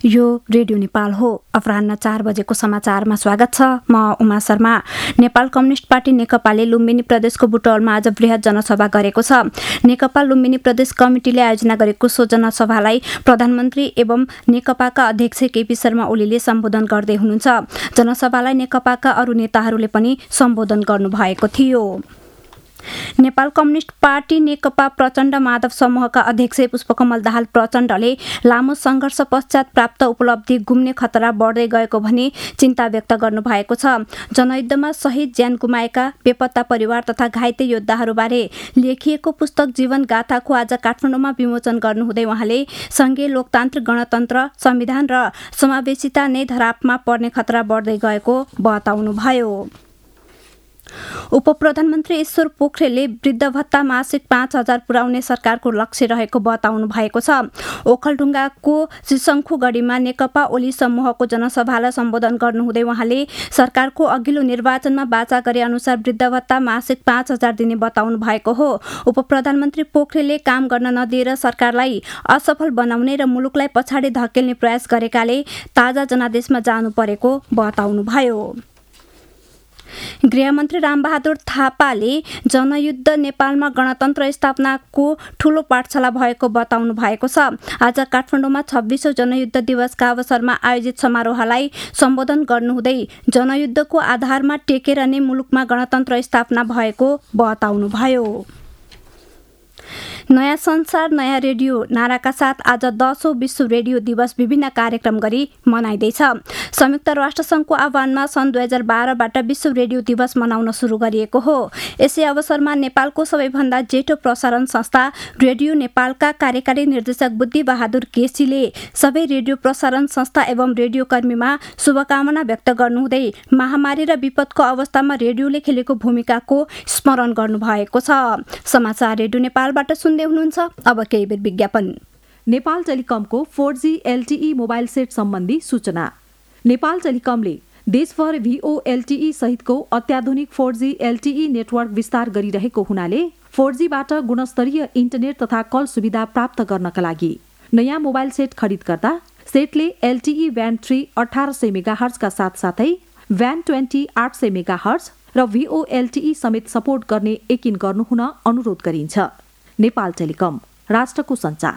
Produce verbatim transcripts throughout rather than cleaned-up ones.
यो रेडियो नेपाल हो। अपराह्न चार बजेको समाचारमा स्वागत छ। म उमा शर्मा। नेपाल कम्युनिस्ट पार्टी नेकपाले लुम्बिनी प्रदेशको बुटवलमा आज बृहत जनसभा गरेको छ। नेकपा लुम्बिनी प्रदेश कमिटीले आयोजना गरेको सो जनसभालाई प्रधानमन्त्री एवं नेकपाका अध्यक्ष केपी शर्मा ओलीले सम्बोधन गर्दै हुनुहुन्छ। जनसभालाई नेकपाका अरू नेताहरूले पनि सम्बोधन गर्नुभएको थियो। नेपाल कम्युनिस्ट पार्टी नेकपा प्रचण्ड माधव समूहका अध्यक्ष पुष्पकमल दाहाल प्रचण्डले लामो सङ्घर्ष पश्चात प्राप्त उपलब्धि गुम्ने खतरा बढ्दै गएको भनी चिन्ता व्यक्त गर्नुभएको छ। जनयुद्धमा शहीद ज्यान गुमाएका बेपत्ता परिवार तथा घाइते योद्धाहरूबारे लेखिएको पुस्तक जीवन गाथाको आज काठमाडौँमा विमोचन गर्नुहुँदै उहाँले सङ्घीय लोकतान्त्रिक गणतन्त्र संविधान र समावेशिता नै धरापमा पर्ने खतरा बढ्दै गएको बताउनुभयो। उपप्रधानमन्त्री ईश्वर पोखरेलले वृद्ध भत्ता मासिक पाँच हजार पुर्याउने सरकारको लक्ष्य रहेको बताउनु भएको छ। ओखलढुङ्गाको त्रिशङ्खुगढीमा नेकपा ओली समूहको जनसभालाई सम्बोधन गर्नुहुँदै उहाँले सरकारको अघिल्लो निर्वाचनमा वाचा गरे अनुसार वृद्ध भत्ता मासिक पाँच हजार दिने बताउनु भएको हो। उपप्रधानमन्त्री पोखरेलले काम गर्न नदिएर सरकारलाई असफल बनाउने र मुलुकलाई पछाडि धकेल्ने प्रयास गरेकाले ताजा जनादेशमा जानु परेको बताउनुभयो। गृहमन्त्री रामबहादुर थापाले जनयुद्ध नेपालमा गणतन्त्र स्थापनाको ठूलो पाठशाला भएको बताउनु भएको छ। आज काठमाडौँमा छब्बीसौं जनयुद्ध दिवसका अवसरमा आयोजित समारोहलाई सम्बोधन गर्नुहुँदै जनयुद्धको आधारमा टेकेर नै मुलुकमा गणतन्त्र स्थापना भएको बताउनुभयो। नयाँ संसार नयाँ रेडियो नाराका साथ आज दसौं विश्व रेडियो दिवस विभिन्न कार्यक्रम गरी मनाइँदैछ। संयुक्त राष्ट्रसङ्घको आह्वानमा सन् दुई हजार बाह्रबाट विश्व रेडियो दिवस मनाउन सुरु गरिएको हो। यसै अवसरमा नेपालको सबैभन्दा जेठो प्रसारण संस्था रेडियो नेपालका कार्यकारी निर्देशक बुद्धि बहादुर केसीले सबै रेडियो प्रसारण संस्था एवं रेडियो कर्मीमा शुभकामना व्यक्त गर्नुहुँदै महामारी र विपदको अवस्थामा रेडियोले खेलेको भूमिकाको स्मरण गर्नुभएको छ। समाचार रेडियो नेपालबाट सुन्दै हुनुहुन्छ। अब केही बेर विज्ञापन। नेपाल टेलिकमको four G LTE mobile set सम्बन्धी सूचना। नेपाल टेलिकमले देशभर भिओ एलटीई सहितको अत्याधुनिक फोर जी एलटीई नेटवर्क विस्तार गरिरहेको हुनाले फोर जीबाट गुणस्तरीय इन्टरनेट तथा कल सुविधा प्राप्त गर्नका लागि नयाँ मोबाइल सेट खरिद गर्दा सेटले एलटीई ब्यान्ड थ्री अठार सय मेगा हर्जका साथसाथै ब्यान्ड ट्वेन्टी आठ सय मेगा हर्ज र भिओ एलटीई समेत सपोर्ट गर्ने यकिन गर्नुहुन अनुरोध गरिन्छ। नेपाल टेलिकम, राष्ट्रको सञ्चार।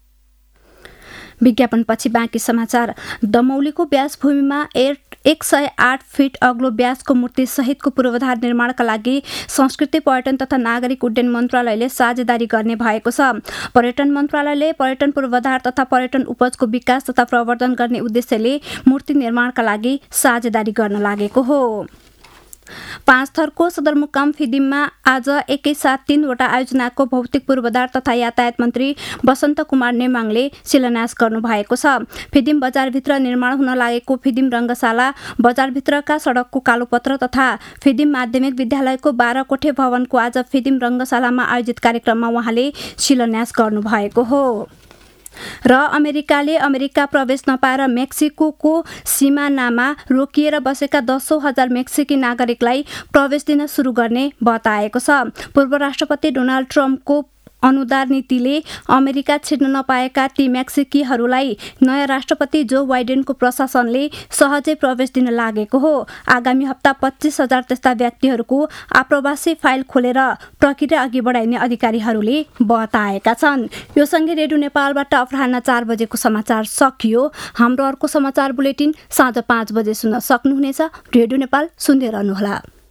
विज्ञापनपछि बाँकी समाचार। दमौलीको ब्यास भूमिमा एक सय आठ फिट अग्लो ब्यासको मूर्ति सहितको पूर्वाधार निर्माणका लागि संस्कृति पर्यटन तथा नागरिक उड्डयन मन्त्रालयले साझेदारी गर्ने भएको छ। पर्यटन मन्त्रालयले पर्यटन पूर्वाधार तथा पर्यटन उपजको विकास तथा प्रवर्धन गर्ने उद्देश्यले मूर्ति निर्माणका लागि साझेदारी गर्न लागेको हो। पाँच थरको सदरमुकाम फिदिममा आज एकैसाथ तीनवटा आयोजनाको भौतिक पूर्वाधार तथा यातायात मन्त्री वसन्त कुमार नेमाङले शिलान्यास गर्नुभएको छ। फिदिम बजारभित्र निर्माण हुन लागेको फिदिम रङ्गशाला, बजारभित्रका सडकको कालोपत्र तथा फिदिम माध्यमिक विद्यालयको बाह्र कोठे भवनको आज फिदिम रङ्गशालामा आयोजित कार्यक्रममा उहाँले शिलान्यास गर्नुभएको हो। र अमेरिकाले अमेरिका प्रवेश नपाएर मेक्सिकोको सिमानामा रोकिएर बसेका दसौं हजार मेक्सिकी नागरिकलाई प्रवेश दिन सुरु गर्ने बताएको छ। पूर्व राष्ट्रपति डोनाल्ड ट्रम्पको अनुदार नीतिले अमेरिका छिर्न नपाएका ती मेक्सिकीहरूलाई नयाँ राष्ट्रपति जो बाइडेनको प्रशासनले सहजै प्रवेश दिन लागेको हो। आगामी हप्ता पच्चीस हजार त्यस्ता व्यक्तिहरूको आप्रवासी फाइल खोलेर प्रक्रिया अघि बढाइने अधिकारीहरूले बताएका छन्। यो सँगै रेडियो नेपालबाट अपराह्न चार बजेको समाचार सकियो। हाम्रो अर्को समाचार बुलेटिन साँझ पाँच बजे सुन्न सक्नुहुनेछ। रेडियो नेपाल सुन्दै रहनुहोला।